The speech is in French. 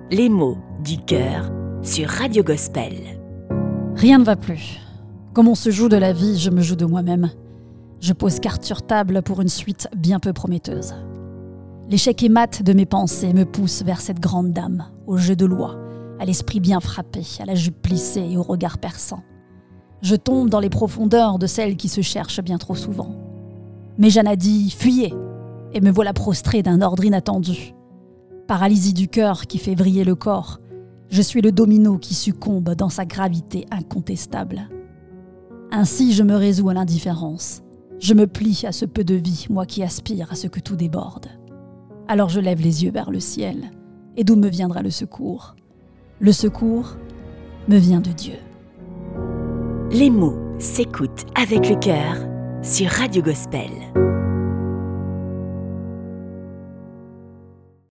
Les mots du cœur sur Radio Gospel. Rien ne va plus. Comme on se joue de la vie, je me joue de moi-même. Je pose carte sur table pour une suite bien peu prometteuse. L'échec émate de mes pensées me pousse vers cette grande dame, au jeu de loi, à l'esprit bien frappé, à la jupe plissée et au regard perçant. Je tombe dans les profondeurs de celle qui se cherche bien trop souvent. Mais Jeanne a dit « fuyez !» et me voilà prostré d'un ordre inattendu. Paralysie du cœur qui fait vriller le corps, je suis le domino qui succombe dans sa gravité incontestable. Ainsi je me résous à l'indifférence. Je me plie à ce peu de vie, moi qui aspire à ce que tout déborde. Alors je lève les yeux vers le ciel, et d'où me viendra le secours ? Le secours me vient de Dieu. Les mots s'écoutent avec le cœur sur Radio Gospel.